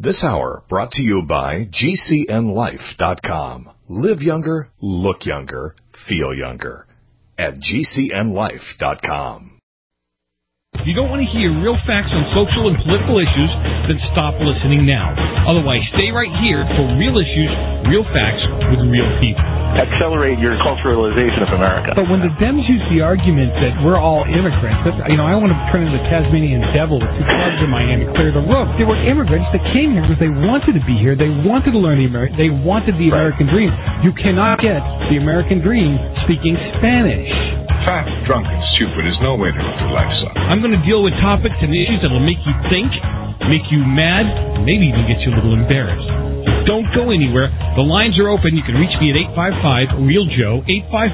This hour brought to you by GCNLife.com. Live younger, look younger, feel younger. At GCNLife.com. If you don't want to hear real facts on social and political issues, then stop listening now. Otherwise, stay right here for real issues, real facts with real people. Accelerate your culturalization of America. But when the Dems use the argument that we're all immigrants, I want to turn into the Tasmanian devil with two clubs in my hand to clear the roof. They were immigrants that came here because they wanted to be here. They wanted to learn they wanted the American dream. You cannot get the American dream speaking Spanish. Fat, drunk, and stupid is no way to live your life, son. I'm going to deal with topics and issues that will make you think, make you mad, and maybe even get you a little embarrassed. Don't go anywhere. The lines are open. You can reach me at 855-REAL-JOE,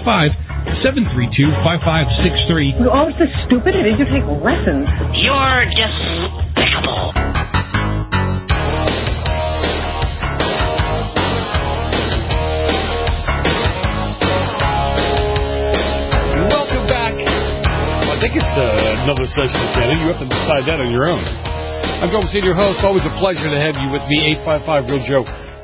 855-732-5563. You're always so stupid. I need to take lessons. You're despicable. I think it's another session of Canada. You have to decide that on your own. I'm Joe Messina, your host. Always a pleasure to have you with me. 855-REAL-JOE.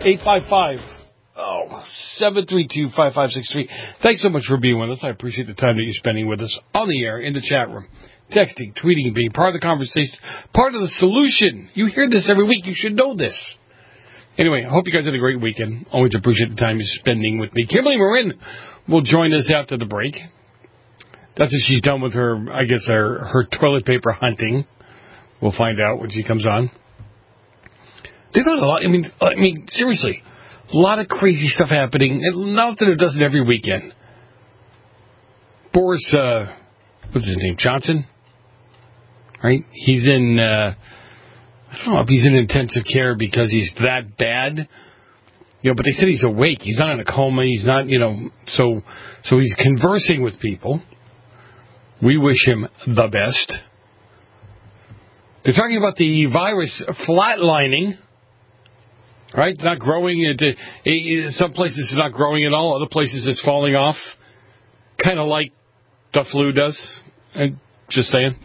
855-732-5563. Thanks so much for being with us. I appreciate the time that you're spending with us on the air, in the chat room, texting, tweeting, being part of the conversation, part of the solution. You hear this every week. You should know this. Anyway, I hope you guys had a great weekend. Always appreciate the time you're spending with me. Kimberly Marin will join us after the break. That's if she's done with her, I guess, her toilet paper hunting. We'll find out when she comes on. There's not a lot. I mean, seriously, a lot of crazy stuff happening. Not that it doesn't every weekend. Boris, what's his name? Johnson? Right? He's in, I don't know if he's in intensive care because he's that bad. But they said he's awake. He's not in a coma. He's not, so he's conversing with people. We wish him the best. They're talking about the virus flatlining, right? Not growing. Some places it's not growing at all. Other places it's falling off, kind of like the flu does. And just saying.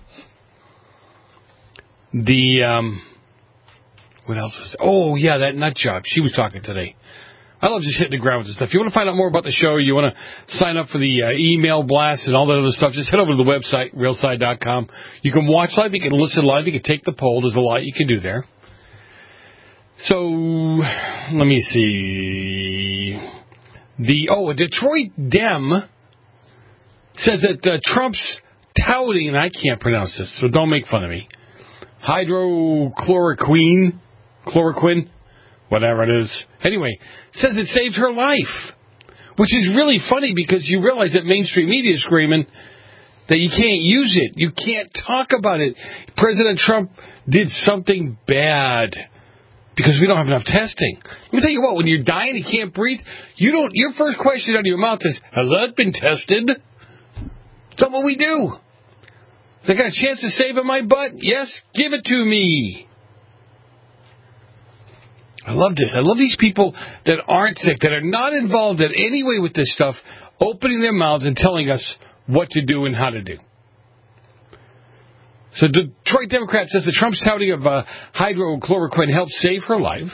What else was? Oh yeah, that nut job. She was talking today. I love just hitting the ground with this stuff. If you want to find out more about the show, you want to sign up for the email blast and all that other stuff, just head over to the website, realside.com. You can watch live, you can listen live, you can take the poll. There's a lot you can do there. So, let me see. A Detroit Dem says that Trump's touting, and I can't pronounce this, so don't make fun of me, hydrochloroquine, whatever it is. Anyway, says it saved her life, which is really funny because you realize that mainstream media is screaming that you can't use it. You can't talk about it. President Trump did something bad because we don't have enough testing. Let me tell you what, when you're dying, you can't breathe, your first question out of your mouth is, has that been tested? That's what we do. Has I got a chance of saving my butt? Yes, give it to me. I love this. I love these people that aren't sick, that are not involved in any way with this stuff, opening their mouths and telling us what to do and how to do. So Detroit Democrat says that Trump's touting of hydrochloroquine helped save her life.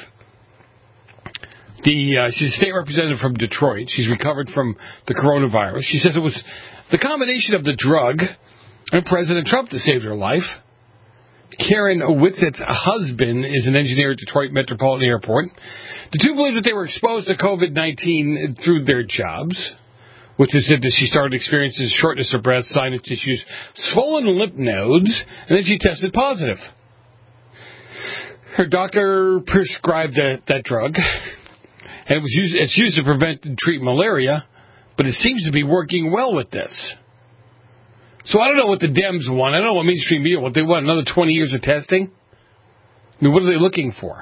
She's a state representative from Detroit. She's recovered from the coronavirus. She says it was the combination of the drug and President Trump that saved her life. Karen Witzett's husband is an engineer at Detroit Metropolitan Airport. The two believe that they were exposed to COVID-19 through their jobs. Witzettett said that she started experiencing shortness of breath, sinus tissues, swollen lymph nodes, and then she tested positive. Her doctor prescribed that drug, and it's used to prevent and treat malaria, but it seems to be working well with this. So I don't know what the Dems want. I don't know what mainstream media want. They want another 20 years of testing? I mean, what are they looking for?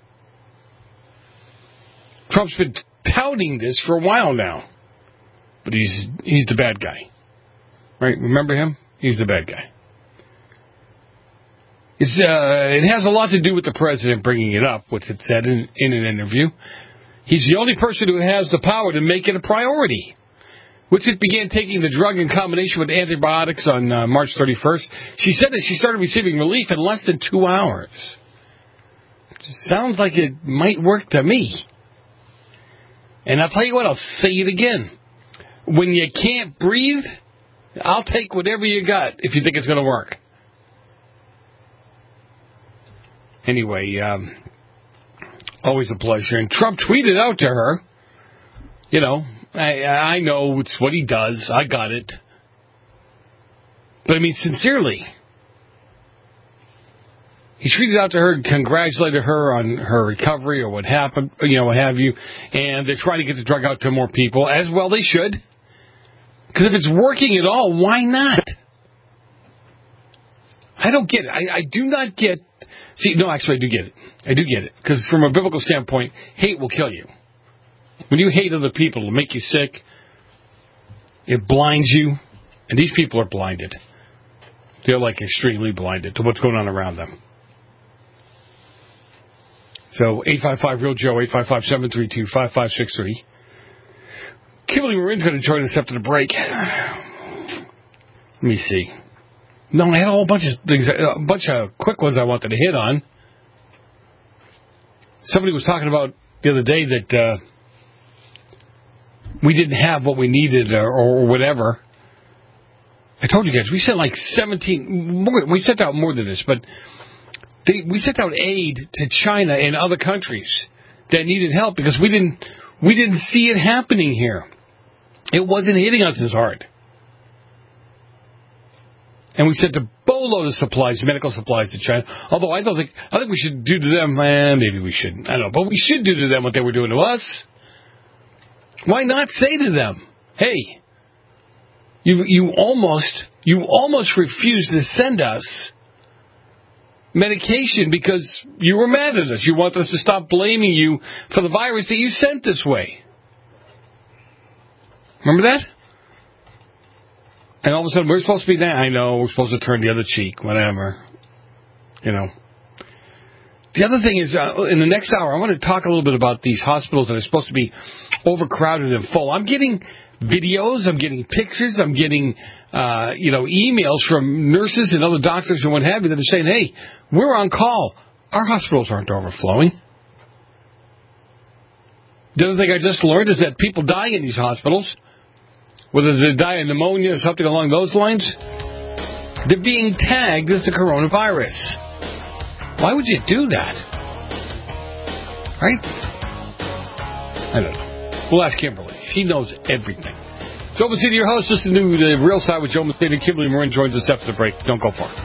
Trump's been touting this for a while now. But he's the bad guy. Right? Remember him? He's the bad guy. It has a lot to do with the president bringing it up, what's it said in an interview. He's the only person who has the power to make it a priority. Witzettett began taking the drug in combination with antibiotics on March 31st. She said that she started receiving relief in less than 2 hours. Sounds like it might work to me. And I'll tell you what, I'll say it again. When you can't breathe, I'll take whatever you got if you think it's going to work. Anyway, always a pleasure. And Trump tweeted out to her, you know, I know it's what he does. I got it. But I mean, sincerely. He tweeted out to her, congratulated her on her recovery or what happened, you know, what have you. And they're trying to get the drug out to more people, as well they should. Because if it's working at all, why not? I don't get it. I do not get... See, no, actually, I do get it. I do get it. Because from a biblical standpoint, hate will kill you. When you hate other people, it'll make you sick. It blinds you. And these people are blinded. They're like extremely blinded to what's going on around them. So, 855-REAL-JOE, 855-732-5563. Kimberly Marin's going to join us after the break. Let me see. No, I had a whole bunch of things, a bunch of quick ones I wanted to hit on. Somebody was talking about the other day that we didn't have what we needed or whatever. I told you guys, we sent like 17, we sent out more than this, but we sent out aid to China and other countries that needed help because we didn't see it happening here. It wasn't hitting us as hard. And we sent a boatload of supplies, medical supplies to China. Although I think we should do to them, maybe we shouldn't. I don't know. But we should do to them what they were doing to us. Why not say to them, hey, you almost refused to send us medication because you were mad at us. You want us to stop blaming you for the virus that you sent this way. Remember that? And all of a sudden, we're supposed to be there. I know, we're supposed to turn the other cheek, whatever. You know. The other thing is, in the next hour, I want to talk a little bit about these hospitals that are supposed to be overcrowded and full. I'm getting videos, I'm getting pictures, I'm getting, emails from nurses and other doctors and what have you that are saying, hey, we're on call. Our hospitals aren't overflowing. The other thing I just learned is that people die in these hospitals. Whether they die of pneumonia or something along those lines, they're being tagged as the coronavirus. Why would you do that? Right? I don't know. We'll ask Kimberly. She knows everything. Joe Messina, your host. Listen to The Real Side with Joe Messina. Kimberly Marin joins us after the break. Don't go far.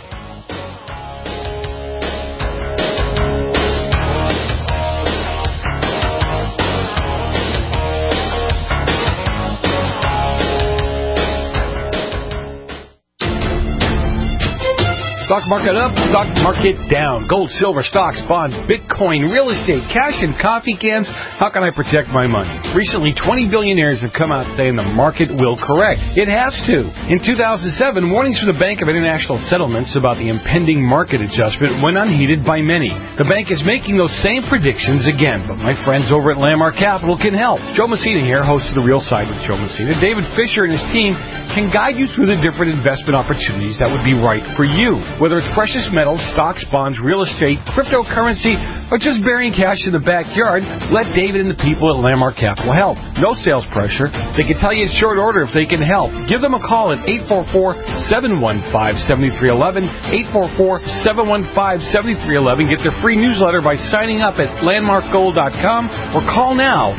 Stock market up, stock market down. Gold, silver, stocks, bonds, Bitcoin, real estate, cash, and coffee cans. How can I protect my money? Recently, 20 billionaires have come out saying the market will correct. It has to. In 2007, warnings from the Bank of International Settlements about the impending market adjustment went unheeded by many. The bank is making those same predictions again, but my friends over at Landmark Capital can help. Joe Messina here, host of The Real Side with Joe Messina. David Fisher and his team can guide you through the different investment opportunities that would be right for you. Whether it's precious metals, stocks, bonds, real estate, cryptocurrency, or just burying cash in the backyard, let David and the people at Landmark Capital help. No sales pressure. They can tell you in short order if they can help. Give them a call at 844-715-7311, 844-715-7311. Get their free newsletter by signing up at landmarkgold.com or call now,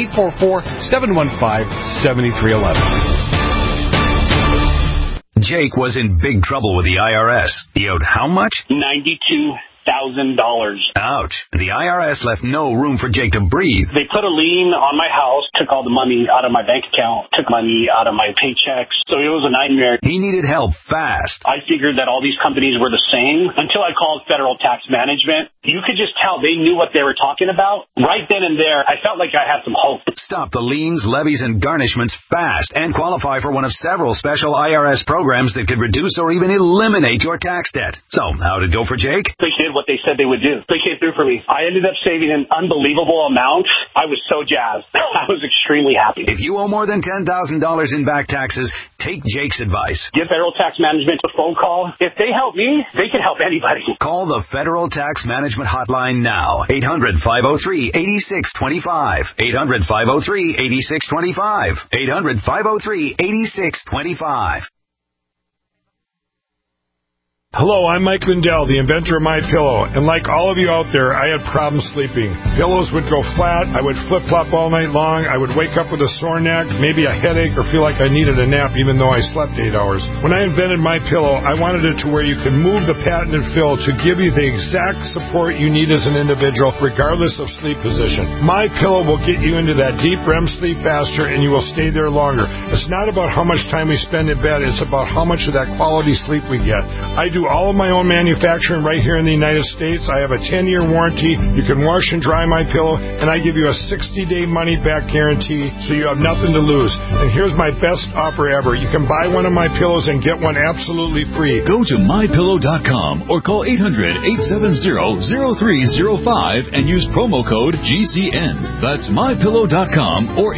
844-715-7311. Jake was in big trouble with the IRS. He owed how much? $92,000. Ouch. The IRS left no room for Jake to breathe. They put a lien on my house, took all the money out of my bank account, took money out of my paychecks. So it was a nightmare. He needed help fast. I figured that all these companies were the same until I called Federal Tax Management. You could just tell they knew what they were talking about. Right then and there, I felt like I had some hope. Stop the liens, levies, and garnishments fast and qualify for one of several special IRS programs that could reduce or even eliminate your tax debt. So, how did it go for Jake? They did what they said they would do. They came through for me. I ended up saving an unbelievable amount. I was so jazzed. I was extremely happy. If you owe more than $10,000 in back taxes, Take Jake's advice. Give Federal Tax Management a phone call. If they help me, they can help anybody. Call the Federal Tax Management Hotline now. 800-503-8625. 800-503-8625. 800-503-8625. Hello, I'm Mike Lindell, the inventor of MyPillow, and like all of you out there, I had problems sleeping. Pillows would go flat, I would flip-flop all night long, I would wake up with a sore neck, maybe a headache, or feel like I needed a nap even though I slept 8 hours. When I invented MyPillow, I wanted it to where you could move the patented fill to give you the exact support you need as an individual, regardless of sleep position. MyPillow will get you into that deep REM sleep faster, and you will stay there longer. It's not about how much time we spend in bed, it's about how much of that quality sleep we get. I do all of my own manufacturing right here in the United States. I have a 10-year warranty. You can wash and dry my pillow, and I give you a 60-day money-back guarantee, so you have nothing to lose. And here's my best offer ever. You can buy one of my pillows and get one absolutely free. Go to MyPillow.com or call 800-870-0305 and use promo code GCN. That's MyPillow.com or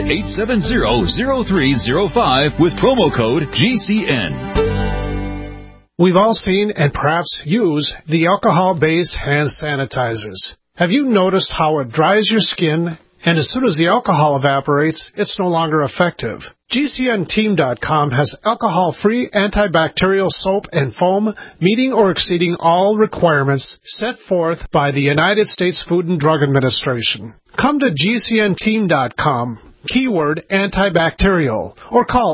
800-870-0305 with promo code GCN. We've all seen and perhaps use the alcohol-based hand sanitizers. Have you noticed how it dries your skin, and as soon as the alcohol evaporates, it's no longer effective? GCNteam.com has alcohol-free antibacterial soap and foam meeting or exceeding all requirements set forth by the United States Food and Drug Administration. Come to GCNteam.com. Keyword antibacterial, or call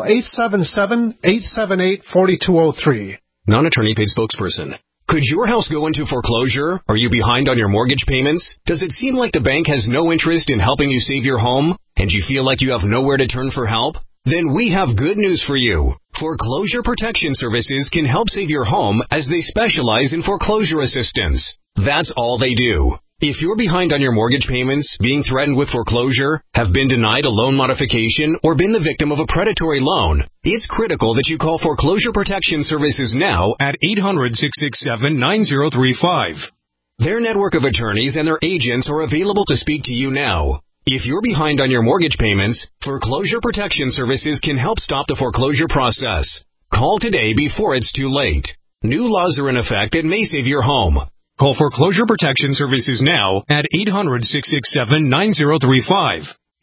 877-878-4203. Non-attorney paid spokesperson. Could your house go into foreclosure? Are you behind on your mortgage payments? Does it seem like the bank has no interest in helping you save your home? And you feel like you have nowhere to turn for help? Then we have good news for you. Foreclosure Protection Services can help save your home as they specialize in foreclosure assistance. That's all they do. If you're behind on your mortgage payments, being threatened with foreclosure, have been denied a loan modification, or been the victim of a predatory loan, it's critical that you call Foreclosure Protection Services now at 800-667-9035. Their network of attorneys and their agents are available to speak to you now. If you're behind on your mortgage payments, Foreclosure Protection Services can help stop the foreclosure process. Call today before it's too late. New laws are in effect that may save your home. Call Foreclosure Protection Services now at 800-667-9035.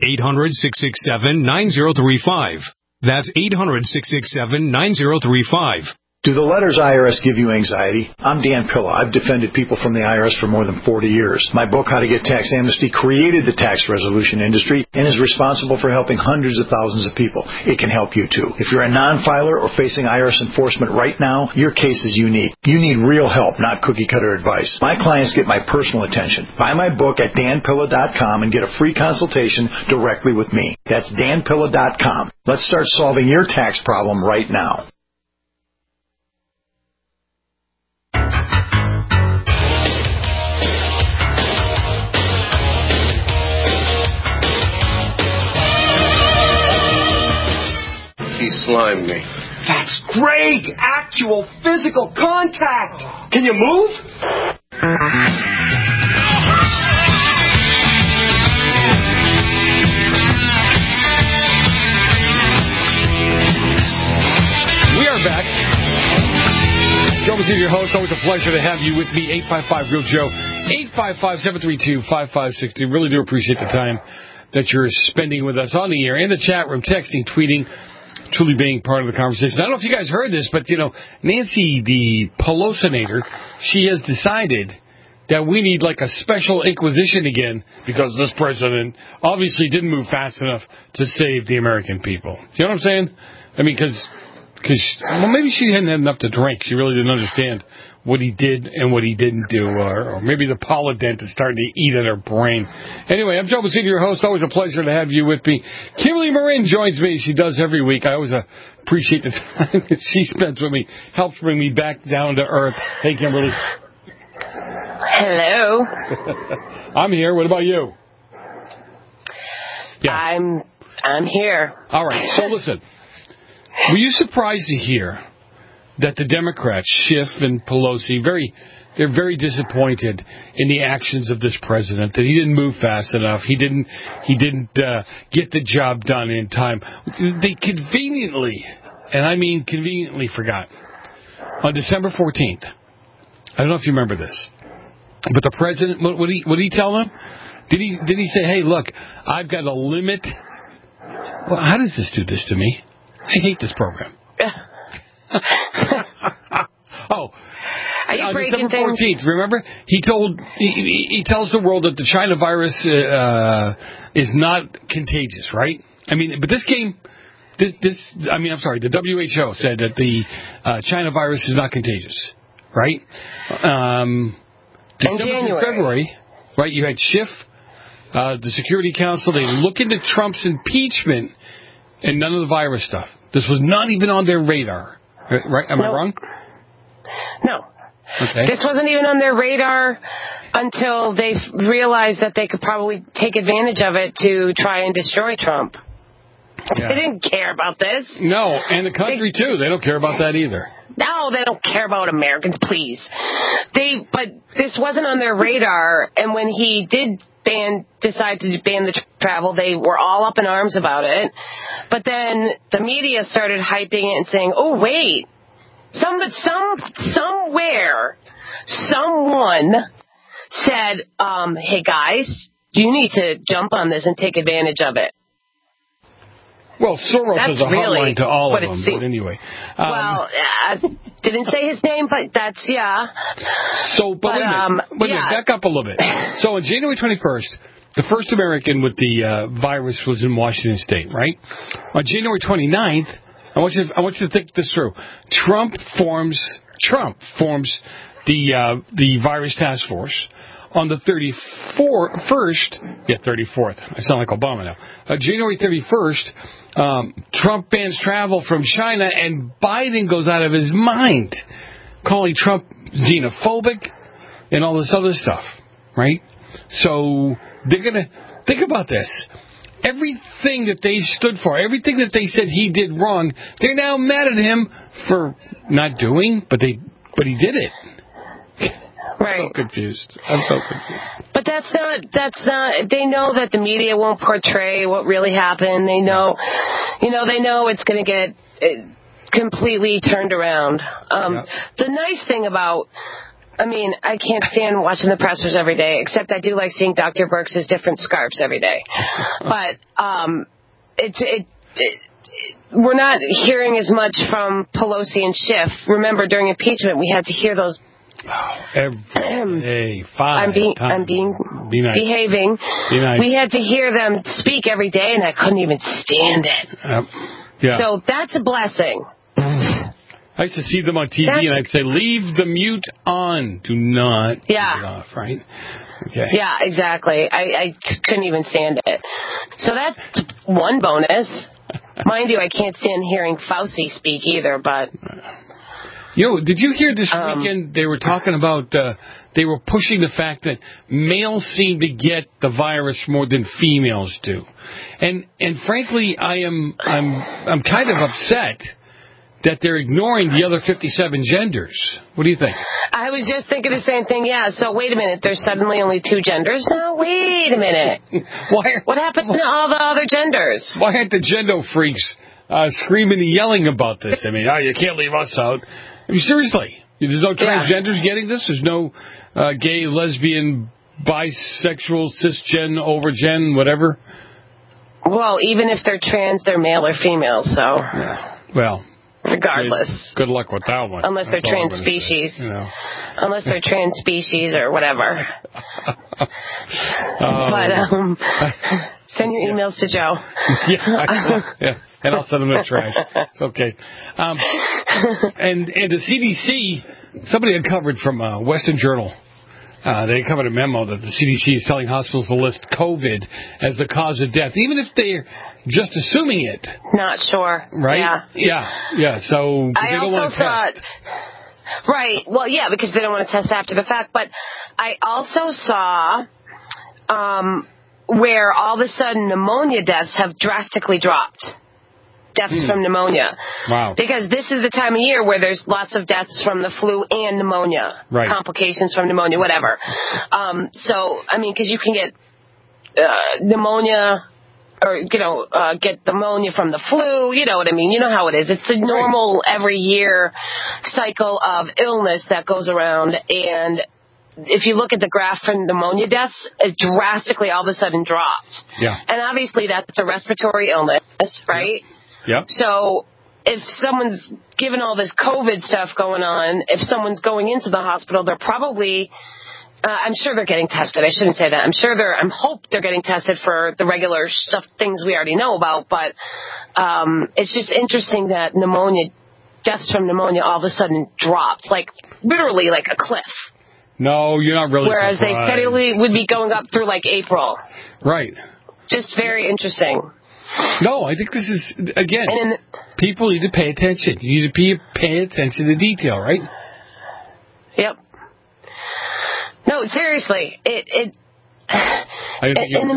800-667-9035. That's 800-667-9035. Do the letters IRS give you anxiety? I'm Dan Pilla. I've defended people from the IRS for more than 40 years. My book, How to Get Tax Amnesty, created the tax resolution industry and is responsible for helping hundreds of thousands of people. It can help you, too. If you're a non-filer or facing IRS enforcement right now, your case is unique. You need real help, not cookie-cutter advice. My clients get my personal attention. Buy my book at danpilla.com and get a free consultation directly with me. That's danpilla.com. Let's start solving your tax problem right now. He slimed me. That's great! Actual physical contact! Can you move? We are back. Joe Mazzini, your host. Always a pleasure to have you with me. 855-REAL-JOE. 855-732-5560. Really do appreciate the time that you're spending with us on the air, in the chat room, texting, tweeting, truly being part of the conversation. I don't know if you guys heard this, but, Nancy, the Pelosinator, she has decided that we need like a special inquisition again because this president obviously didn't move fast enough to save the American people. You know what I'm saying? I mean, because maybe she hadn't had enough to drink. She really didn't understand what he did and what he didn't do, or maybe the polydent is starting to eat at her brain. Anyway, I'm Joe Mazzini, your host. Always a pleasure to have you with me. Kimberly Marin joins me. She does every week. I always appreciate the time that she spends with me. Helps bring me back down to earth. Hey, Kimberly. Hello. I'm here. What about you? Yeah. I'm here. All right. So listen, were you surprised to hear that the Democrats, Schiff and Pelosi, they're very disappointed in the actions of this president, that he didn't move fast enough, he didn't get the job done in time. They conveniently and I mean conveniently forgot, on December 14th, I don't know if you remember this, but the president, what did he tell them? Did he say, hey, look, I've got a limit? Well, how does this do this to me? I hate this program. On December 14th, remember? He tells the world that the China virus is not contagious, right? I mean, but the WHO said that the China virus is not contagious, right? December through February, right? You had Schiff, the Security Council. They look into Trump's impeachment and none of the virus stuff. This was not even on their radar, right? Am I wrong? No. Okay. This wasn't even on their radar until they realized that they could probably take advantage of it to try and destroy Trump. Yeah. They didn't care about this. No, and the country, too. They don't care about that either. No, they don't care about Americans, please. But this wasn't on their radar, and when he did decide to ban the travel, they were all up in arms about it. But then the media started hyping it and saying, oh, wait. Somewhere, someone said, hey, guys, you need to jump on this and take advantage of it. Well, Soros has a hotline to all of them, but anyway. Well, I didn't say his name, but that's, yeah. So, but wait a minute, back up a little bit. So on January 21st, the first American with the virus was in Washington State, right? On January 29th, I want you to think this through. Trump forms the virus task force. On the 34th, I sound like Obama now. January 31st, Trump bans travel from China, and Biden goes out of his mind, calling Trump xenophobic and all this other stuff, right? So they're going to think about this. Everything that they stood for, everything that they said he did wrong, they're now mad at him for not doing, but he did it. Right. I'm so confused. But that's not, they know that the media won't portray what really happened. They know it's going to get completely turned around. The nice thing about, I can't stand watching the pressers every day, except I do like seeing Dr. Birx's different scarves every day. But we're not hearing as much from Pelosi and Schiff. Remember, during impeachment, we had to hear those. Every day, I'm behaving. Be nice. We had to hear them speak every day, and I couldn't even stand it. Yeah. So that's a blessing. I used to see them on TV, and I'd say, leave the mute on. Do not turn it off, right? Okay. Yeah, exactly. I couldn't even stand it. So that's one bonus. Mind you, I can't stand hearing Fauci speak either, but... did you hear this weekend they were talking about, they were pushing the fact that males seem to get the virus more than females do. And frankly, I'm kind of upset that they're ignoring the other 57 genders. What do you think? I was just thinking the same thing, yeah. So wait a minute, there's suddenly only 2 genders now? Wait a minute. What happened to all the other genders? Why aren't the gendo freaks screaming and yelling about this? You can't leave us out. Seriously, there's no transgenders getting this? There's no gay, lesbian, bisexual, cisgen, overgen, whatever? Well, even if they're trans, they're male or female, so... Yeah. Well... Regardless. Good luck with that one. Unless they're trans species. Unless they're trans species or whatever. But send your emails to Joe. Yeah. And I'll send them to trash. It's okay. And the CDC, somebody uncovered from Western Journal, they uncovered a memo that the CDC is telling hospitals to list COVID as the cause of death, even if they're just assuming it. Not sure. Right? Yeah. So they don't want to test. Right. Well, yeah, because they don't want to test after the fact. But I also saw where all of a sudden pneumonia deaths have drastically dropped. Deaths from pneumonia. Wow. Because this is the time of year where there's lots of deaths from the flu and pneumonia. Right. Complications from pneumonia, whatever. Because you can get pneumonia get pneumonia from the flu. You know what I mean? You know how it is. It's the normal every year cycle of illness that goes around. And if you look at the graph for pneumonia deaths, it drastically all of a sudden dropped. Yeah. And obviously that's a respiratory illness, right? Yep. So if someone's given all this COVID stuff going on, if someone's going into the hospital, they're probably, I'm sure they're getting tested. I shouldn't say that. I hope they're getting tested for the regular stuff, things we already know about. But it's just interesting that deaths from pneumonia all of a sudden dropped, like literally like a cliff. No, you're not really Whereas surprised. they steadily would be going up through like April. Right. Just very interesting. No, I think this is, again, people need to pay attention. You need to pay attention to detail, right? Yep. No, seriously. In the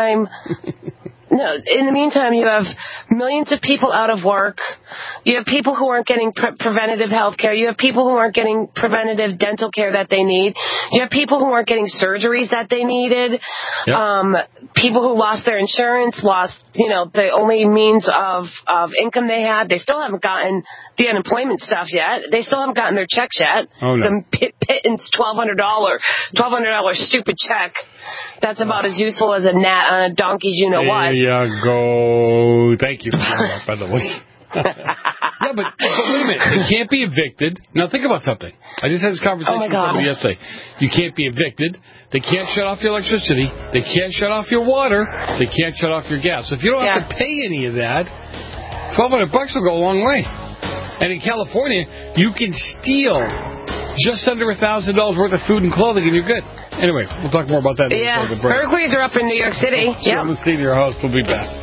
meantime, you have millions of people out of work. You have people who aren't getting preventative health care. You have people who aren't getting preventative dental care that they need. You have people who aren't getting surgeries that they needed. Yep. People who lost their insurance, lost, the only means of income they had. They still haven't gotten the unemployment stuff yet. They still haven't gotten their checks yet. Oh, no. The pittance $1,200 stupid check. That's about as useful as a gnat on a donkey's you-know-what. There you go. Thank you for that, by the way. Yeah, but wait a minute. They can't be evicted. Now, think about something. I just had this conversation with somebody yesterday. You can't be evicted. They can't shut off your electricity. They can't shut off your water. They can't shut off your gas. So if you don't have to pay any of that, $1,200 will go a long way. And in California, you can steal just under $1,000 worth of food and clothing, and you're good. Anyway, we'll talk more about that after the break. Burglaries are up in New York City. Yep. The Senior Host will be back.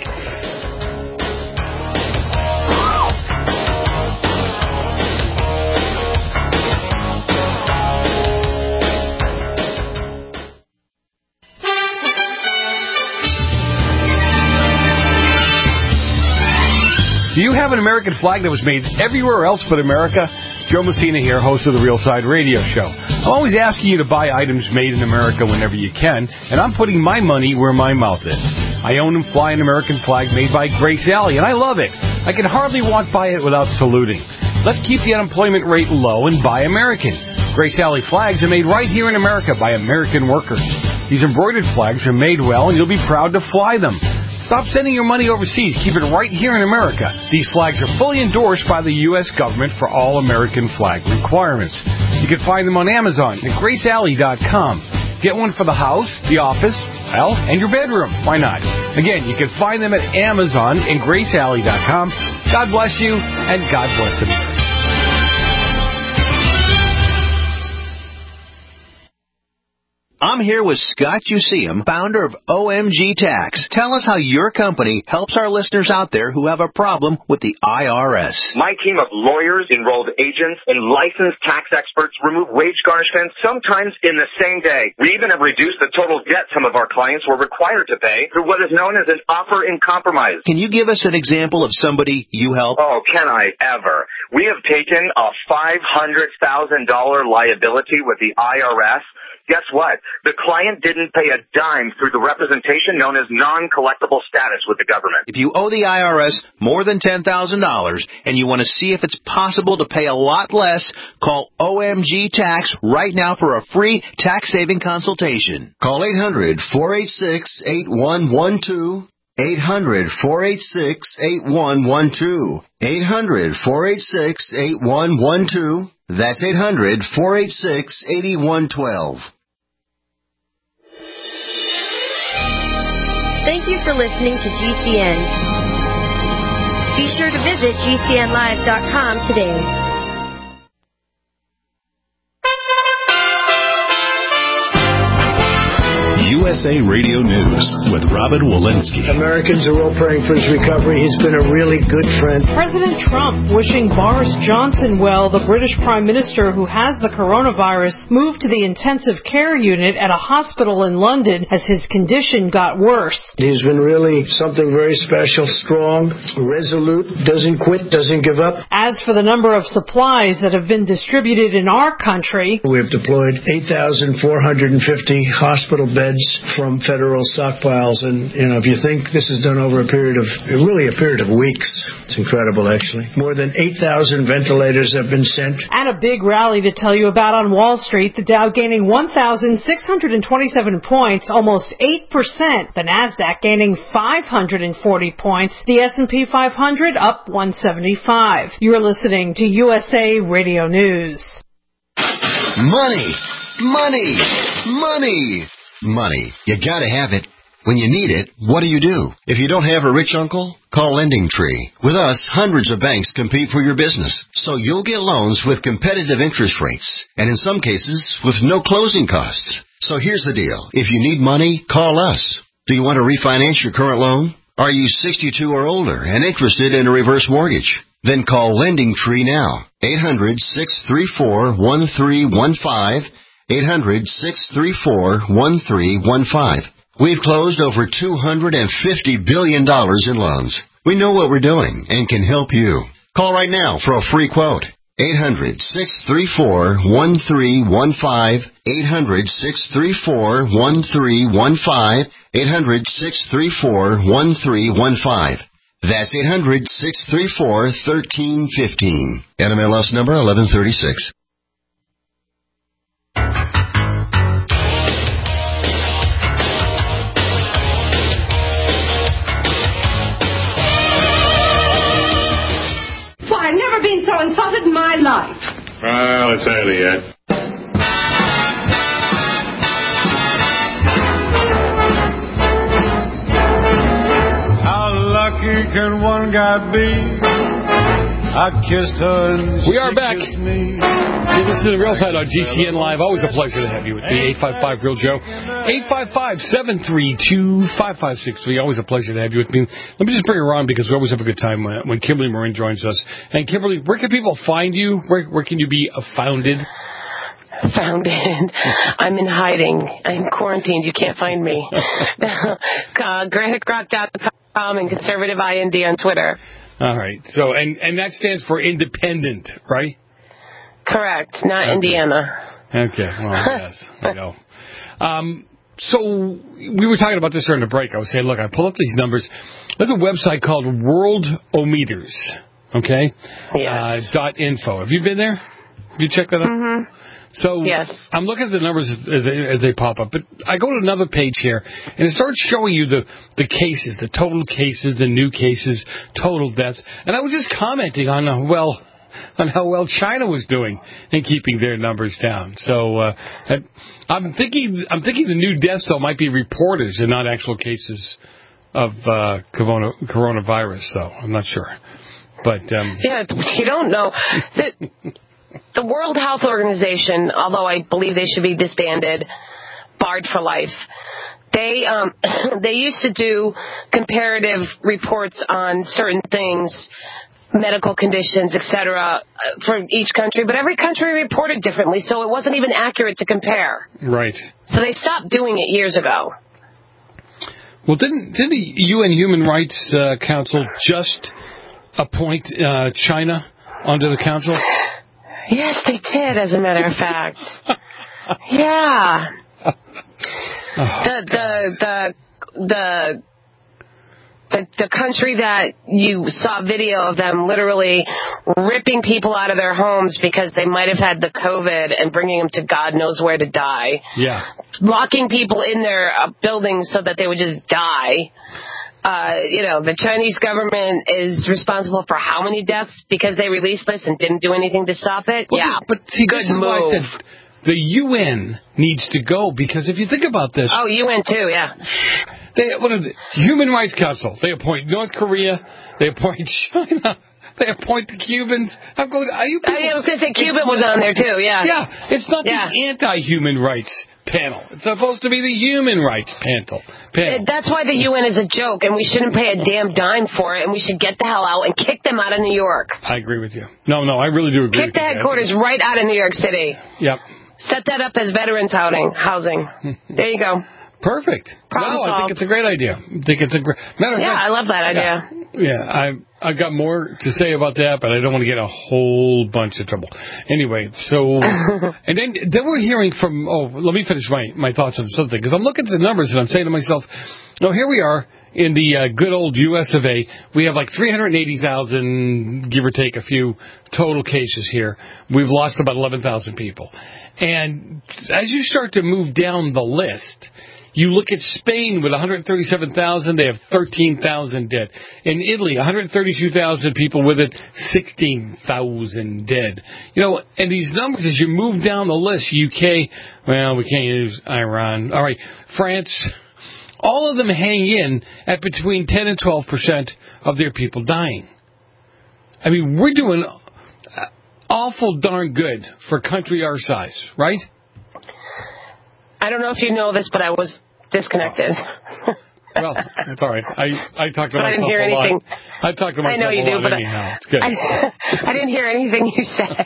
Do you have an American flag that was made everywhere else but America? Joe Messina here, host of the Real Side Radio Show. I'm always asking you to buy items made in America whenever you can, and I'm putting my money where my mouth is. I own and fly an American flag made by Grace Alley, and I love it. I can hardly walk by it without saluting. Let's keep the unemployment rate low and buy American. Grace Alley flags are made right here in America by American workers. These embroidered flags are made well, and you'll be proud to fly them. Stop sending your money overseas. Keep it right here in America. These flags are fully endorsed by the U.S. government for all American flag requirements. You can find them on Amazon at GraceAlley.com. Get one for the house, the office, and your bedroom. Why not? Again, you can find them at Amazon and GraceAlley.com. God bless you, and God bless America. I'm here with Scott Useum, founder of OMG Tax. Tell us how your company helps our listeners out there who have a problem with the IRS. My team of lawyers, enrolled agents, and licensed tax experts remove wage garnishments sometimes in the same day. We even have reduced the total debt some of our clients were required to pay through what is known as an offer in compromise. Can you give us an example of somebody you help? Oh, can I ever? We have taken a $500,000 liability with the IRS. Guess what? The client didn't pay a dime through the representation known as non-collectible status with the government. If you owe the IRS more than $10,000 and you want to see if it's possible to pay a lot less, call OMG Tax right now for a free tax-saving consultation. Call 800-486-8112. 800-486-8112. 800-486-8112. That's 800-486-8112. Thank you for listening to GCN. Be sure to visit GCNlive.com today. USA Radio News with Robin Walensky. Americans are all praying for his recovery. He's been a really good friend. President Trump wishing Boris Johnson well. The British Prime Minister, who has the coronavirus, moved to the intensive care unit at a hospital in London as his condition got worse. He's been really something very special, strong, resolute, doesn't quit, doesn't give up. As for the number of supplies that have been distributed in our country, we have deployed 8,450 hospital beds from federal stockpiles. And, if you think this is done over a period of weeks, it's incredible, actually. More than 8,000 ventilators have been sent. And a big rally to tell you about on Wall Street, the Dow gaining 1,627 points, almost 8%. The Nasdaq gaining 540 points. The S&P 500 up 175. You're listening to USA Radio News. Money. Money. Money. Money. You gotta have it. When you need it, what do? If you don't have a rich uncle, call LendingTree. With us, hundreds of banks compete for your business, so you'll get loans with competitive interest rates, and in some cases, with no closing costs. So here's the deal. If you need money, call us. Do you want to refinance your current loan? Are you 62 or older and interested in a reverse mortgage? Then call LendingTree now. 800-634-1315. 800-634-1315. We've closed over $250 billion in loans. We know what we're doing and can help you. Call right now for a free quote. 800-634-1315. 800-634-1315. 800-634-1315. That's 800-634-1315. NMLS number 1136. I've never been so insulted in my life. Well, it's early yet. How lucky can one guy be? I kissed her and we are back. You listen to The Real Side on GCN Live. Always a pleasure to have you with me. 855 Real Joe. 855-732-5563. Always a pleasure to have you with me. Let me just bring her on because we always have a good time when Kimberly Marin joins us. And Kimberly, where can people find you? Where can you be founded? Founded. I'm in hiding. I'm quarantined. You can't find me. GraniteRock.com and Conservative IND on Twitter. All right. So, and that stands for independent, right? Correct. Not okay. Indiana. Okay. Well, yes. I know. So we were talking about this during the break. I was saying, look, I pull up these numbers. There's a website called Worldometers. Okay. Yes. .info. Have you been there? Have you checked that out? Mm-hmm. So yes. I'm looking at the numbers as they pop up, but I go to another page here, and it starts showing you the cases, the total cases, the new cases, total deaths, and I was just commenting on how well China was doing in keeping their numbers down. So I'm thinking the new deaths though might be reporters and not actual cases of coronavirus. So I'm not sure, but yeah, you don't know. The World Health Organization, although I believe they should be disbanded, barred for life, they used to do comparative reports on certain things, medical conditions, etc., for each country, but every country reported differently, so it wasn't even accurate to compare. Right. So they stopped doing it years ago. Well, didn't the UN Human Rights Council just appoint China onto the council? Yes, they did, as a matter of fact. Yeah. The country that you saw video of them literally ripping people out of their homes because they might have had the COVID and bringing them to God knows where to die. Yeah. Locking people in their buildings so that they would just die. The Chinese government is responsible for how many deaths because they released this and didn't do anything to stop it? Well, yeah. But see, good this is move. why I said the UN needs to go because if you think about this. Oh, UN too, yeah. Human Rights Council, they appoint North Korea, they appoint China, they appoint the Cubans. I was going to say Cuba was on there too, yeah. Yeah, it's not the anti-human rights panel. It's supposed to be the human rights panel. That's why the UN is a joke, and we shouldn't pay a damn dime for it, and we should get the hell out and kick them out of New York. I agree with you. No, I really do agree with you. Kick the headquarters right out of New York City. Yep. Set that up as veterans housing. There you go. Perfect. I think it's a great idea. I love that idea. Yeah, I've got more to say about that, but I don't want to get a whole bunch of trouble. Anyway, so, and then we're hearing from, let me finish my thoughts on something, because I'm looking at the numbers and I'm saying to myself, here we are in the good old U.S. of A. We have like 380,000, give or take a few, total cases here. We've lost about 11,000 people. And as you start to move down the list, you look at Spain with 137,000, they have 13,000 dead. In Italy, 132,000 people with it, 16,000 dead. And these numbers, as you move down the list, UK, well, we can't use Iran. All right, France, all of them hang in at between 10 and 12% of their people dying. I mean, we're doing awful darn good for a country our size, right? I don't know if you know this, but I was disconnected. Well, that's all right. I talk to myself I didn't hear a lot. anything. I talk to myself I know you a lot do, but anyhow. It's good. I didn't hear anything you said.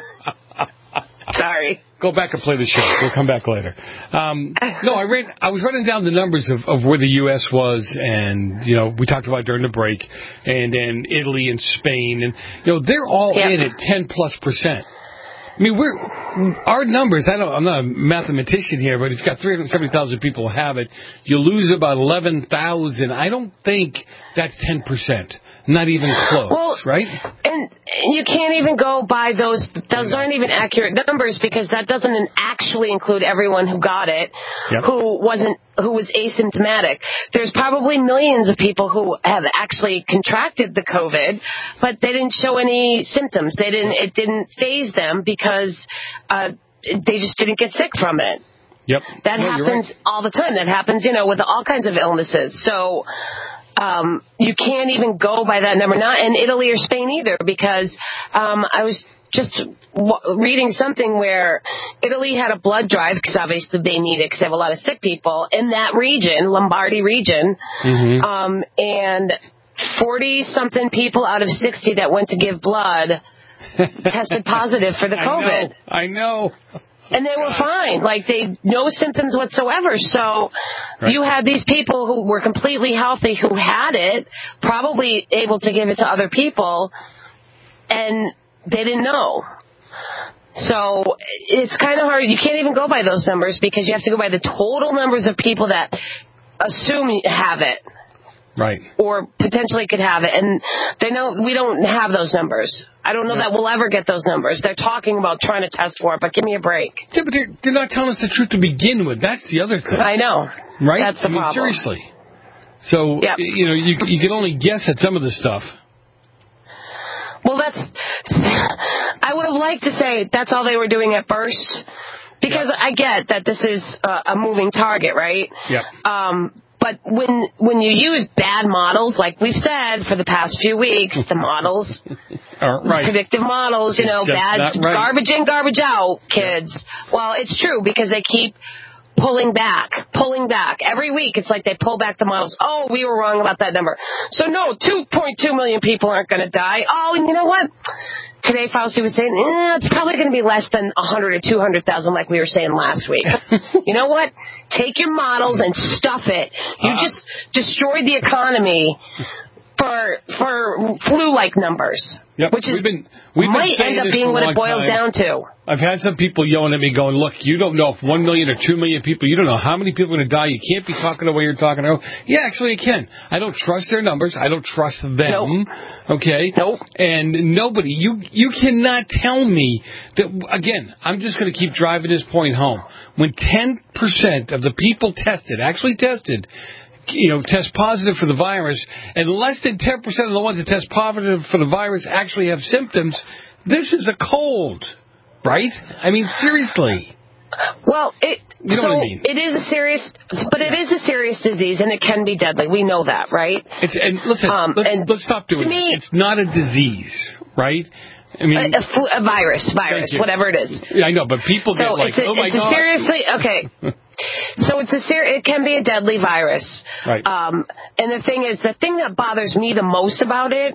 Sorry. Go back and play the show. We'll come back later. No, I was running down the numbers of where the U.S. was, and, we talked about during the break, and then Italy and Spain, and, they're all in at 10+%. I mean, our numbers, I'm not a mathematician here, but if you've got 370,000 people who have it, you lose about 11,000. I don't think that's 10%. Not even close, right? And you can't even go by those aren't even accurate numbers, because that doesn't actually include everyone who got it, who was asymptomatic. There's probably millions of people who have actually contracted the COVID, but they didn't show any symptoms. It didn't faze them because they just didn't get sick from it. Yep. That happens all the time. That happens, with all kinds of illnesses. So you can't even go by that number, not in Italy or Spain either, because I was just reading something where Italy had a blood drive, because obviously they need it because they have a lot of sick people in that region, Lombardy region, and 40-something people out of 60 that went to give blood tested positive for the COVID. I know. And they were fine. No symptoms whatsoever. So you had these people who were completely healthy, who had it, probably able to give it to other people, and they didn't know. So it's kind of hard. You can't even go by those numbers, because you have to go by the total numbers of people that assume you have it. Right. Or potentially could have it. And we don't have those numbers. I don't know that we'll ever get those numbers. They're talking about trying to test for it, but give me a break. Yeah, but they're not telling us the truth to begin with. That's the other thing. I know. Right? That's the problem. Seriously. So, you can only guess at some of this stuff. Well, I would have liked to say that's all they were doing at first, because I get that this is a moving target, right? Yeah. But when you use bad models, like we've said for the past few weeks, the models, predictive models, garbage in, garbage out, kids. Yeah. Well, it's true, because they keep pulling back. Every week, it's like they pull back the models. Oh, we were wrong about that number. So no, 2.2 million people aren't going to die. Oh, and you know what? Today, Fauci was saying, it's probably going to be less than 100 or 200,000 like we were saying last week. You know what? Take your models and stuff it. You just destroyed the economy for flu-like numbers. Yep. Which we've might been end up being what it boils down to. I've had some people yelling at me going, look, you don't know if 1 million or 2 million people, you don't know how many people are going to die. You can't be talking the way you're talking. Yeah, actually, I can. I don't trust their numbers. I don't trust them. Nope. Okay? Nope. And nobody, you cannot tell me that, again, I'm just going to keep driving this point home. When 10% of the people actually tested, test positive for the virus, and less than 10% of the ones that test positive for the virus actually have symptoms, this is a cold, right? I mean, seriously. Well, you know what I mean? It is a serious disease, and it can be deadly. We know that, right? Let's stop doing it. It's not a disease, right? I mean, a virus, whatever it is. Yeah, I know, but people get oh my God. Okay. So it can be a deadly virus. Right. And the thing that bothers me the most about it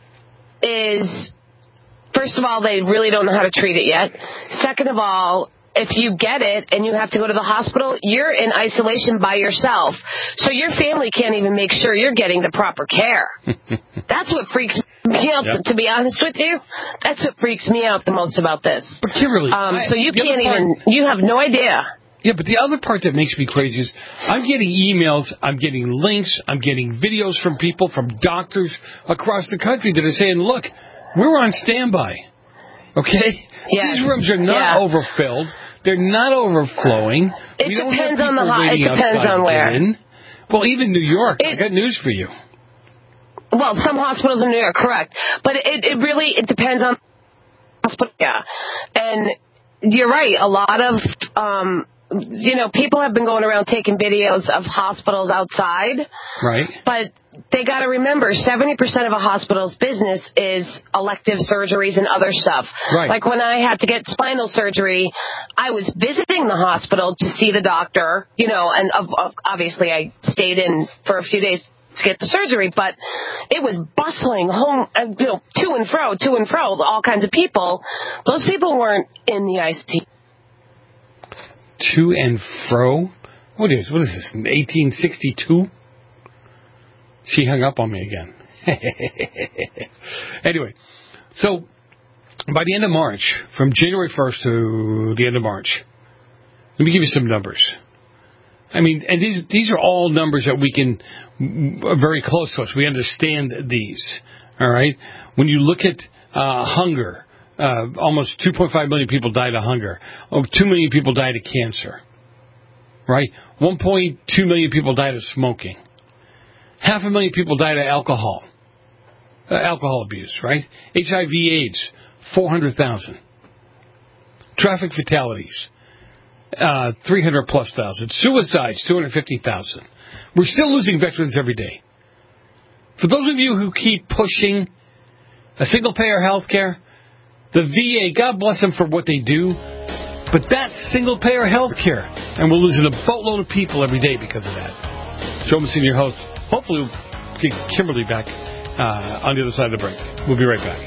is, first of all, they really don't know how to treat it yet. Second of all, if you get it and you have to go to the hospital, you're in isolation by yourself. So your family can't even make sure you're getting the proper care. That's what freaks me out, to be honest with you. That's what freaks me out the most about this. But Kimberly, so you can't you have no idea. Yeah, but the other part that makes me crazy is I'm getting emails, I'm getting links, I'm getting videos from people, from doctors across the country that are saying, look, we're on standby. Okay? Yes. These rooms are not overfilled. They're not overflowing. It depends on where. Well, even New York. I got news for you. Well, some hospitals in New York, correct. But it really depends on the hospital. Yeah. And you're right. A lot of, people have been going around taking videos of hospitals outside. Right. But they got to remember, 70% of a hospital's business is elective surgeries and other stuff. Right. Like when I had to get spinal surgery, I was visiting the hospital to see the doctor, and obviously I stayed in for a few days to get the surgery, but it was bustling home, to and fro, all kinds of people. Those people weren't in the ICU. To and fro? What is this, 1862? She hung up on me again. Anyway, so by the end of March, from January 1st to the end of March, let me give you some numbers. I mean, and these are all numbers that we can, are very close to us. We understand these, all right? When you look at hunger, almost 2.5 million people died of hunger. 2 million people died of cancer, right? 1.2 million people died of smoking. 500,000 people died of alcohol abuse, right? HIV/AIDS, 400,000. Traffic fatalities, 300+ thousand. Suicides, 250,000. We're still losing veterans every day. For those of you who keep pushing a single-payer health care, the VA, God bless them for what they do, but that's single-payer health care, and we're losing a boatload of people every day because of that. Joe Messina, your host. Hopefully we'll get Kimberly back on the other side of the break. We'll be right back.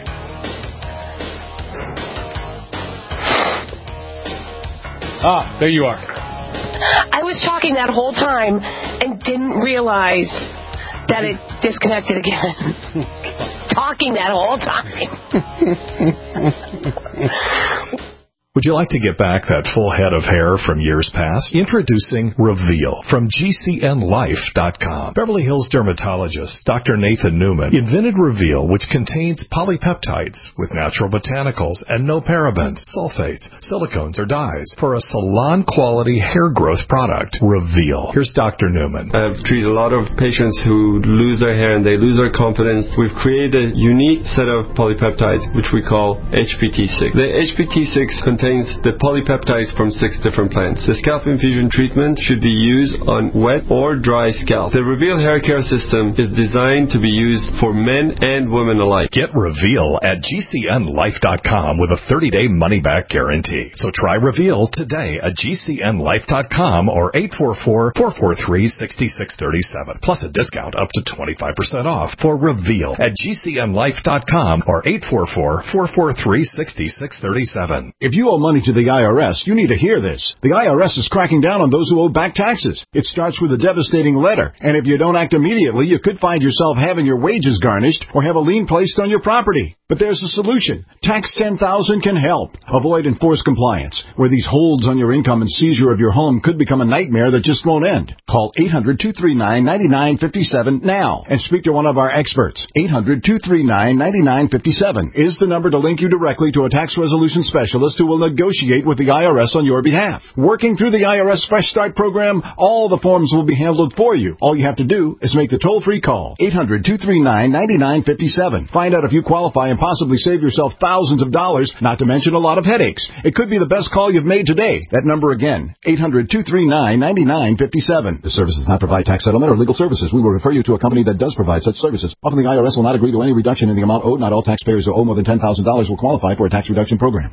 There you are. I was talking that whole time and didn't realize that it disconnected again. Talking that whole time. Would you like to get back that full head of hair from years past? Introducing Reveal from GCNLife.com. Beverly Hills dermatologist Dr. Nathan Newman invented Reveal, which contains polypeptides with natural botanicals and no parabens, sulfates, silicones, or dyes for a salon-quality hair growth product. Reveal. Here's Dr. Newman. I've treated a lot of patients who lose their hair and they lose their confidence. We've created a unique set of polypeptides, which we call HPT6. The HPT6 contains the polypeptides from 6 different plants. The scalp infusion treatment should be used on wet or dry scalp. The Reveal hair care system is designed to be used for men and women alike. Get Reveal at GCNLife.com with a 30-day money-back guarantee. So try Reveal today at GCNLife.com or 844-443-6637. Plus a discount up to 25% off for Reveal at GCNLife.com or 844-443-6637. If you owe money to the IRS, you need to hear this. The IRS is cracking down on those who owe back taxes. It starts with a devastating letter, and if you don't act immediately, you could find yourself having your wages garnished or have a lien placed on your property. But there's a solution. Tax 10,000 can help. Avoid enforced compliance, where these holds on your income and seizure of your home could become a nightmare that just won't end. Call 800-239-9957 now and speak to one of our experts. 800-239-9957 is the number to link you directly to a tax resolution specialist who will negotiate with the IRS on your behalf. Working through the IRS Fresh Start program, all the forms will be handled for you. All you have to do is make the toll-free call. 800-239-9957. Find out if you qualify and possibly save yourself thousands of dollars, not to mention a lot of headaches. It could be the best call you've made today. That number again, 800-239-9957. This service does not provide tax settlement or legal services. We will refer you to a company that does provide such services. Often the IRS will not agree to any reduction in the amount owed. Not all taxpayers who owe more than $10,000 will qualify for a tax reduction program.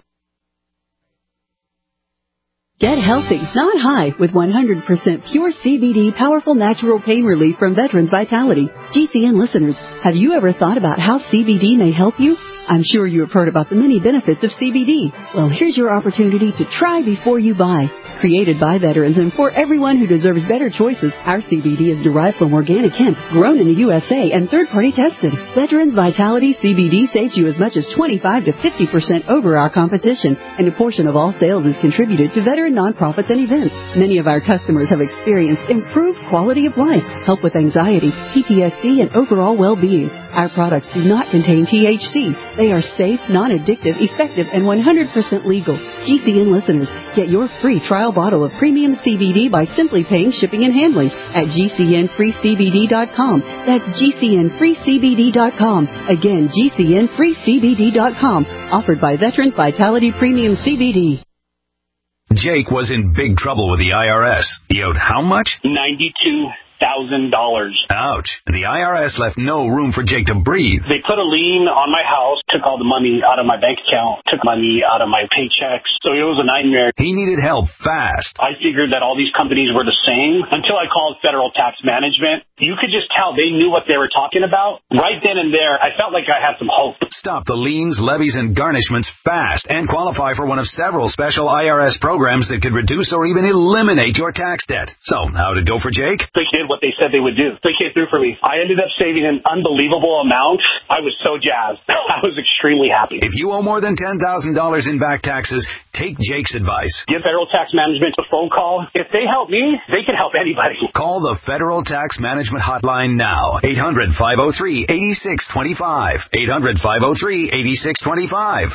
Get healthy, not high, with 100% pure CBD powerful natural pain relief from Veterans Vitality. GCN listeners, have you ever thought about how CBD may help you? I'm sure you have heard about the many benefits of CBD. Well, here's your opportunity to try before you buy. Created by veterans and for everyone who deserves better choices, our CBD is derived from organic hemp, grown in the USA and third-party tested. Veterans Vitality CBD saves you as much as 25 to 50% over our competition, and a portion of all sales is contributed to veteran nonprofits and events. Many of our customers have experienced improved quality of life, help with anxiety, PTSD, and overall well-being. Our products do not contain THC. They are safe, non-addictive, effective, and 100% legal. GCN listeners, get your free trial bottle of premium CBD by simply paying shipping and handling at GCNFreeCBD.com. That's GCNFreeCBD.com. Again, GCNFreeCBD.com. Offered by Veterans Vitality Premium CBD. Jake was in big trouble with the IRS. He owed how much? $92,000. Ouch. The IRS left no room for Jake to breathe. They put a lien on my house, took all the money out of my bank account, took money out of my paychecks. So it was a nightmare. He needed help fast. I figured that all these companies were the same until I called Federal Tax Management. You could just tell they knew what they were talking about. Right then and there, I felt like I had some hope. Stop the liens, levies, and garnishments fast and qualify for one of several special IRS programs that could reduce or even eliminate your tax debt. So, how did it go for Jake? They did what they said they would do. They came through for me. I ended up saving an unbelievable amount. I was so jazzed. I was extremely happy. If you owe more than $10,000 in back taxes, take Jake's advice. Give Federal Tax Management a phone call. If they help me, they can help anybody. Call the Federal Tax Management hotline now. 800-503-8625. 800-503-8625.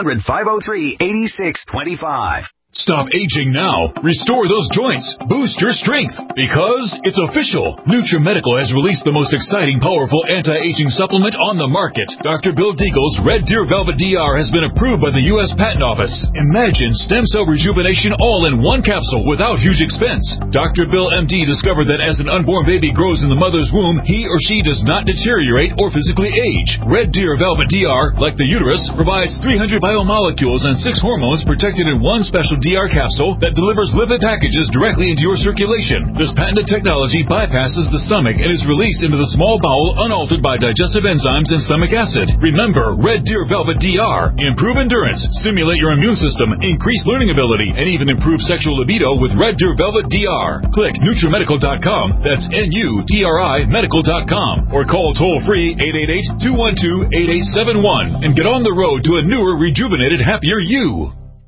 800-503-8625. Stop aging now. Restore those joints. Boost your strength. Because it's official. NutriMedical has released the most exciting, powerful anti-aging supplement on the market. Dr. Bill Deagle's Red Deer Velvet DR has been approved by the U.S. Patent Office. Imagine stem cell rejuvenation all in one capsule without huge expense. Dr. Bill MD discovered that as an unborn baby grows in the mother's womb, he or she does not deteriorate or physically age. Red Deer Velvet DR, like the uterus, provides 300 biomolecules and 6 hormones protected in one special DR capsule that delivers lipid packages directly into your circulation. This patented technology bypasses the stomach and is released into the small bowel unaltered by digestive enzymes and stomach acid. Remember, Red Deer Velvet DR. Improve endurance, stimulate your immune system, increase learning ability, and even improve sexual libido with Red Deer Velvet DR. Click NutriMedical.com. That's NUTRI Medical.com. Or call toll-free 888-212-8871 and get on the road to a newer, rejuvenated, happier you.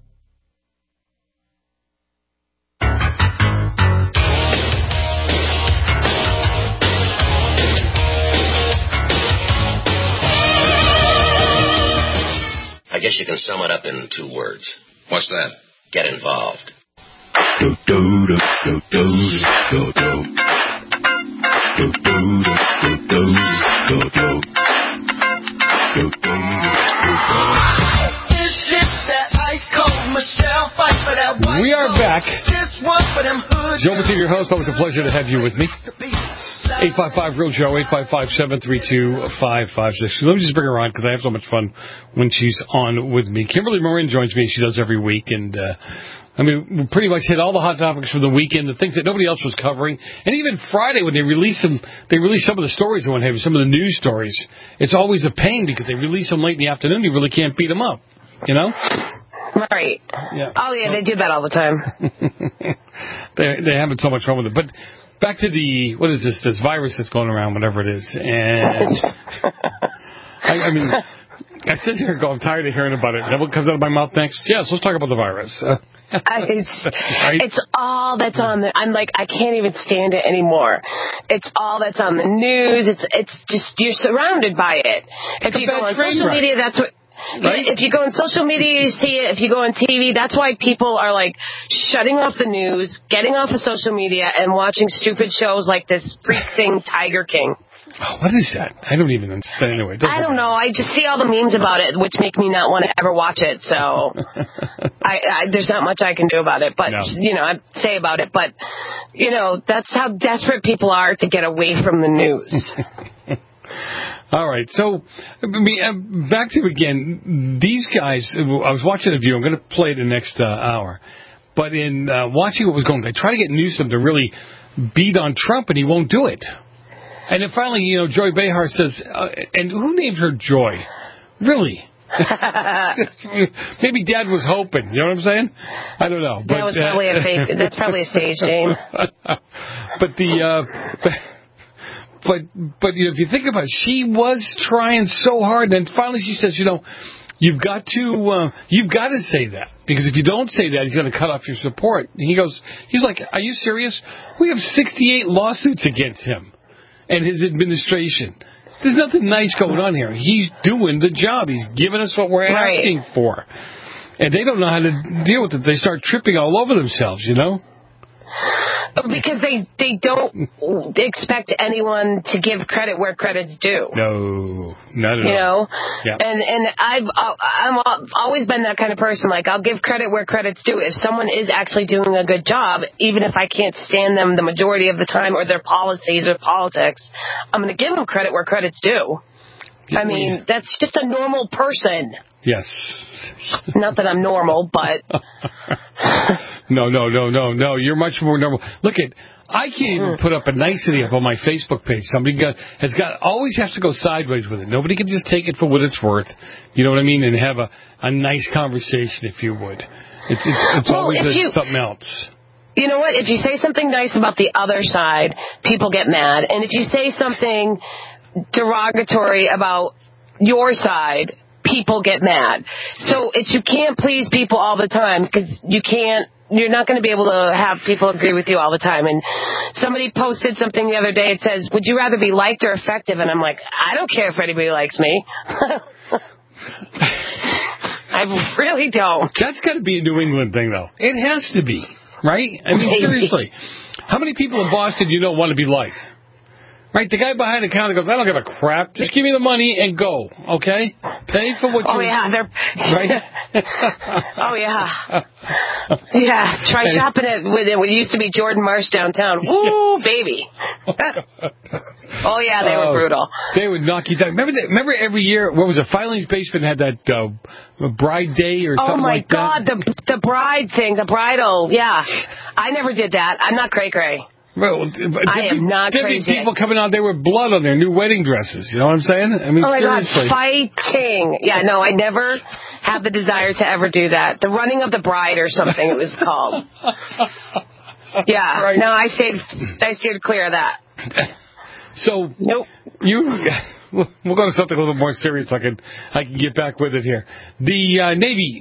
I guess you can sum it up in 2 words. What's that? Get involved. We are back. Joe Mathieu, your host. Always a pleasure to have you with me. 855-REAL-JOE, 855-732-556. Let me just bring her on because I have so much fun when she's on with me. Kimberly Morin joins me, as she does every week, and we pretty much hit all the hot topics from the weekend, the things that nobody else was covering. And even Friday when they release some of the stories and what have you, some of the news stories. It's always a pain because they release them late in the afternoon. You really can't beat them up, you know? Right. Yeah. Oh, yeah, they do that all the time. They're having so much fun with it. But back to what is this virus that's going around, whatever it is. And I sit here and go, I'm tired of hearing about it. And what comes out of my mouth next? Yes, let's talk about the virus. It's all that's on I'm like, I can't even stand it anymore. It's all that's on the news. It's just, you're surrounded by it. If you go on social media, that's what... Right? If you go on social media, you see it. If you go on TV, that's why people are like shutting off the news, getting off of social media, and watching stupid shows like this freak thing, Tiger King. Oh, what is that? I don't even understand. Anyway, I don't know. I just see all the memes about it, which make me not want to ever watch it. So there's not much I can do about it. But, I say about it. But, that's how desperate people are to get away from the news. All right, so back to again. These guys, I was watching a View. I'm going to play the next hour. But in watching what was going on, they try to get Newsom to really beat on Trump, and he won't do it. And then finally, Joy Behar says, and who named her Joy? Really? Maybe Dad was hoping. You know what I'm saying? I don't know. That was probably a fake. That's probably a stage name. But if you think about it, she was trying so hard, and finally she says, you've got to say that, because if you don't say that, he's going to cut off your support. And he's like, are you serious? We have 68 lawsuits against him and his administration. There's nothing nice going on here. He's doing the job. He's giving us what we're asking for. And they don't know how to deal with it. They start tripping all over themselves, Because they don't expect anyone to give credit where credit's due. No, not at all. Yeah. And I've always been that kind of person. Like, I'll give credit where credit's due. If someone is actually doing a good job, even if I can't stand them the majority of the time or their policies or politics, I'm going to give them credit where credit's due. I mean, that's just a normal person. Yes. Not that I'm normal, but... No. You're much more normal. I can't even put up a nicety up on my Facebook page. Somebody always has to go sideways with it. Nobody can just take it for what it's worth. You know what I mean? And have a nice conversation, if you would. It's always something else. You know what? If you say something nice about the other side, people get mad. And if you say something derogatory about your side, people get mad. So you can't please people all the time, because you're not going to be able to have people agree with you all the time. And somebody posted something the other day. It says, would you rather be liked or effective? And I'm like, I don't care if anybody likes me. I really don't. That's got to be a New England thing, though. It has to be, right? I mean, seriously. How many people in Boston you don't want to be liked? Right, the guy behind the counter goes, I don't give a crap. Just give me the money and go, okay? Pay for what you... Oh, yeah. Right? Oh, yeah. Yeah, try shopping at what used to be Jordan Marsh downtown. Woo, baby. Oh, yeah, they were brutal. They would knock you down. Remember every year, what was it, Filing's Basement had that bride day or something like that? Oh, my God, the bride thing, the bridal, yeah. I never did that. I'm not cray-cray. Well, I am not crazy. People coming out there with blood on their new wedding dresses. You know what I'm saying? I mean, oh my seriously. God, fighting. Yeah, no, I never had the desire to ever do that. The running of the bride or something it was called. Yeah, right. No, I stayed clear of that. So, nope. We'll go to something a little more serious. I can get back with it here. The Navy,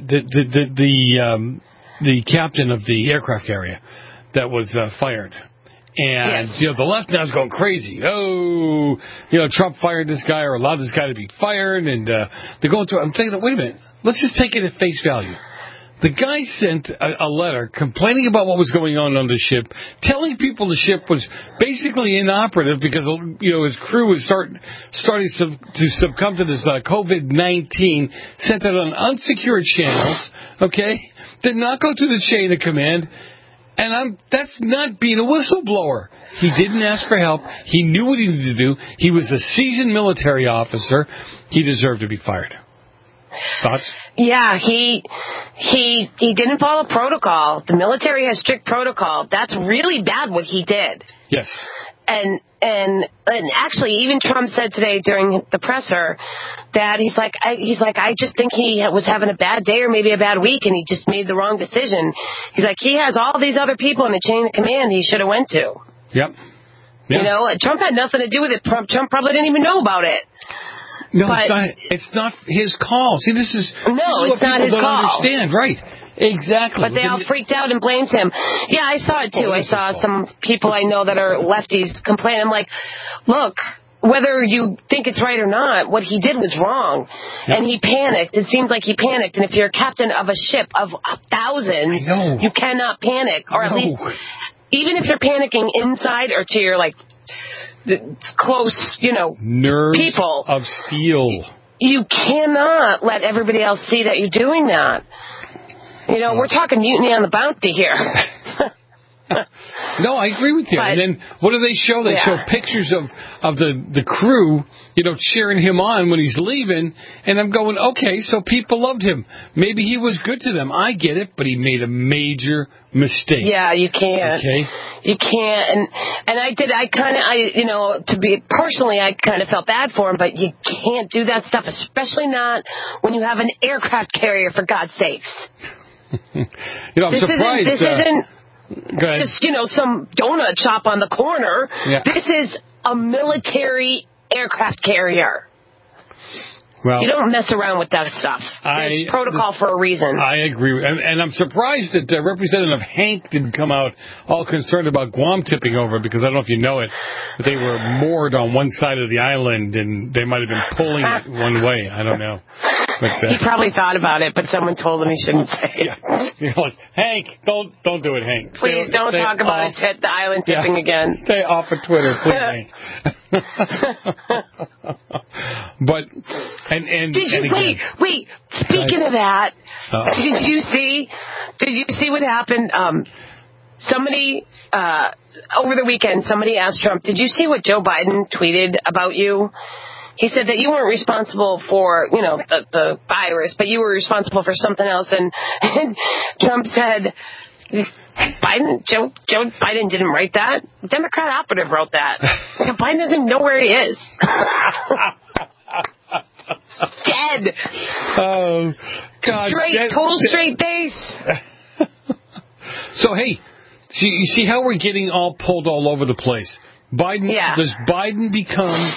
the captain of the aircraft carrier that was fired. And, the left now is going crazy. Oh, Trump fired this guy or allowed this guy to be fired. And they're going through. I'm thinking, wait a minute. Let's just take it at face value. The guy sent a letter complaining about what was going on the ship, telling people the ship was basically inoperative because, his crew was starting to succumb to this COVID-19, sent it on unsecured channels, okay? Did not go through the chain of command. And that's not being a whistleblower. He didn't ask for help. He knew what he needed to do. He was a seasoned military officer. He deserved to be fired. Thoughts? Yeah, he didn't follow protocol. The military has strict protocol. That's really bad what he did. Yes. And actually, even Trump said today during the presser that he's like, I just think he was having a bad day or maybe a bad week, and he just made the wrong decision. He's like, he has all these other people in the chain of command he should have went to. Yep. Yeah. Trump had nothing to do with it. Trump probably didn't even know about it. No, it's not his call. See, this is what people don't understand, right? Exactly. But they all freaked out and blamed him. Yeah, I saw it too. I saw some people I know that are lefties complain. I'm like, look, whether you think it's right or not, what he did was wrong. Yep. And he panicked. It seems like he panicked. And if you're a captain of a ship of thousands, you cannot panic. Or at least, even if you're panicking inside or to your, close, nerves people of steel. You cannot let everybody else see that you're doing that. We're talking mutiny on the Bounty here. No, I agree with you. And then what do they show? They show pictures of the crew, cheering him on when he's leaving. And I'm going, okay, so people loved him. Maybe he was good to them. I get it, but he made a major mistake. Yeah, you can't. Okay. I kind of felt bad for him, but you can't do that stuff, especially not when you have an aircraft carrier, for God's sakes. I'm surprised. This isn't just, some donut shop on the corner. Yeah. This is a military aircraft carrier. Well, you don't mess around with that stuff. There's protocol for a reason. I agree. And I'm surprised that Representative Hank didn't come out all concerned about Guam tipping over, because I don't know if you know it, but they were moored on one side of the island, and they might have been pulling it one way. I don't know. But, he probably thought about it, but someone told him he shouldn't say it. Like, Hank, don't do it, Hank. Please don't talk about the island tipping again. Stay off of Twitter, please, Hank. But wait. Speaking of that, did you see what happened? Somebody over the weekend, somebody asked Trump, "Did you see what Joe Biden tweeted about you?" He said that you weren't responsible for, the virus, but you were responsible for something else. And Trump said, Joe Biden didn't write that. Democrat operative wrote that. So Biden doesn't even know where he is. Dead. Oh, God. Total straight face. So, hey, you see how we're getting all pulled all over the place? Does Biden become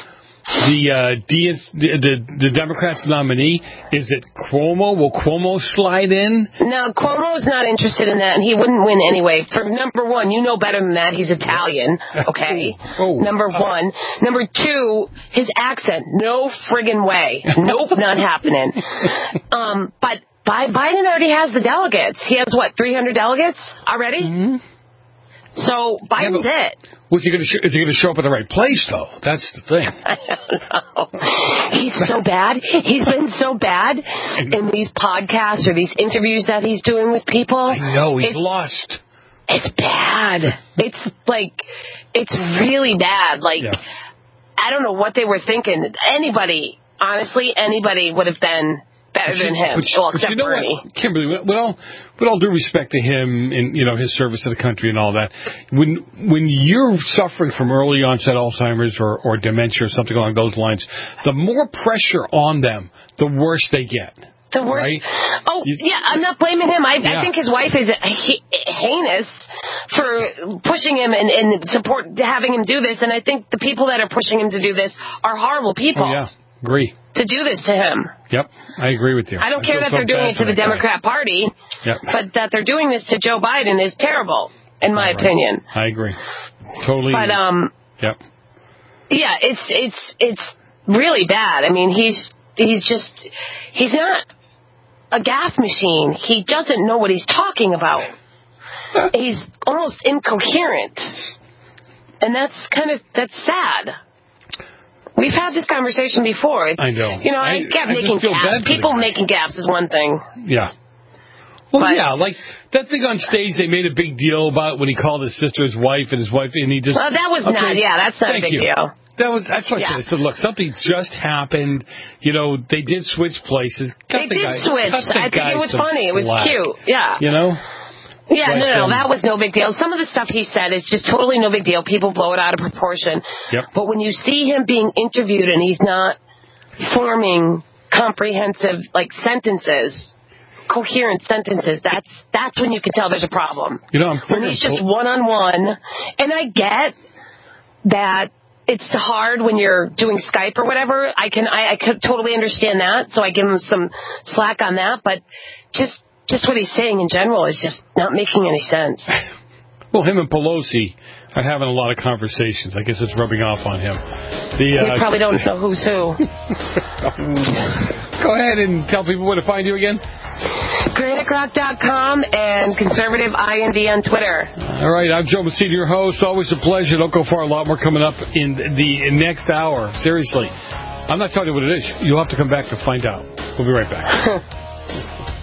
the Democrats' nominee? Is it Cuomo? Will Cuomo slide in? No, Cuomo's not interested in that, and he wouldn't win anyway. For number one, you know better than that. He's Italian. Okay. Number one. Number two, his accent. No friggin' way. Nope, not happening. But Biden already has the delegates. He has 300 delegates already? Mm-hmm. So Biden's it. Is he going to show up at the right place, though? That's the thing. I don't know. He's so bad. He's been so bad in these podcasts or these interviews that he's doing with people. I know. He's lost. It's bad. It's really bad. I don't know what they were thinking. Anybody would have been better than him. Except Bernie. What, Kimberly, with all due respect to him and his service to the country and all that, when you're suffering from early onset Alzheimer's or dementia or something along those lines, the more pressure on them, the worse they get. The worst. Right? Oh, yeah, I'm not blaming him. I think his wife is heinous for pushing him and having him do this. And I think the people that are pushing him to do this are horrible people. Oh, yeah, agree. To do this to him. Yep, I agree with you. I don't care that they're doing it to the Democrat Party, but that they're doing this to Joe Biden is terrible, in my opinion. I agree. Totally. But yeah, it's really bad. I mean, he's not a gaffe machine. He doesn't know what he's talking about. He's almost incoherent, and that's sad. We've had this conversation before. I know. I get making gaffes. People making gaffes is one thing. Yeah. Well, like that thing on stage they made a big deal about when he called his sister his wife, and he just... Well, that was not, that's not a big deal. That's what I said. I said, look, something just happened. They did switch places. They did switch. I think it was funny. It was cute. Yeah. Yeah, no, that was no big deal. Some of the stuff he said is just totally no big deal. People blow it out of proportion. Yep. But when you see him being interviewed and he's not forming comprehensive, sentences, coherent sentences, that's when you can tell there's a problem. When he's just one-on-one, and I get that it's hard when you're doing Skype or whatever. I could totally understand that, so I give him some slack on that, but just what he's saying in general is just not making any sense. Well, him and Pelosi are having a lot of conversations. I guess it's rubbing off on him. You probably don't know who's who. Go ahead and tell people where to find you again. GraniteRock.com and Conservative IND on Twitter. All right, I'm Joe Messina, your host. Always a pleasure. Don't go far. A lot more coming up in the next hour. Seriously. I'm not telling you what it is. You'll have to come back to find out. We'll be right back.